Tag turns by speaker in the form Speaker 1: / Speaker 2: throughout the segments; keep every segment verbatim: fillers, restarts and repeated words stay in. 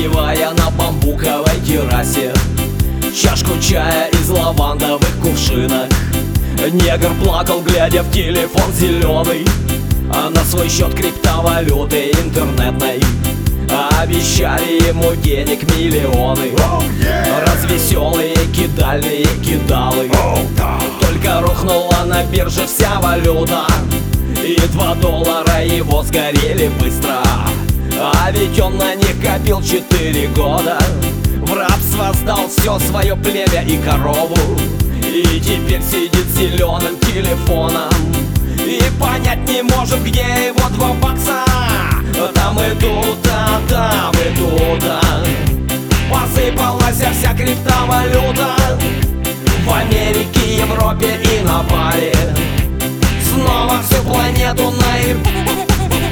Speaker 1: выпивая на бамбуковой террасе чашку чая из лавандовых кувшинок. Негр плакал, глядя в телефон зеленый, а на свой счет криптовалюты интернетной обещали ему денег миллионы.
Speaker 2: Oh, yeah.
Speaker 1: Развеселые кидальные кидалы.
Speaker 2: Oh, да.
Speaker 1: Только рухнула на бирже вся валюта, и два доллара его сгорели быстро. А ведь он на них копил четыре года, в рабство сдал все свое племя и корову, и теперь сидит с зеленым телефоном и понять не может, где его два бакса. Там и тут, а там и тут, а. Посыпалась вся криптовалюта в Америке, Европе и на Бали. Снова всю планету наеб...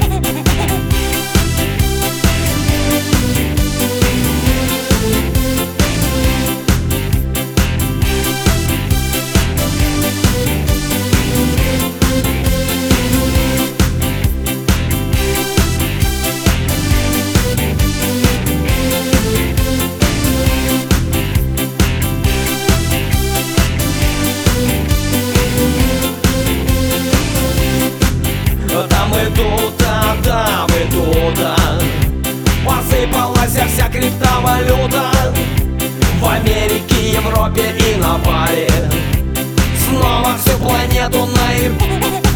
Speaker 1: Там и тут, а там и тут, а. Посыпалась вся криптовалюта в Америке, Европе и на Бали. Снова всю планету наеб...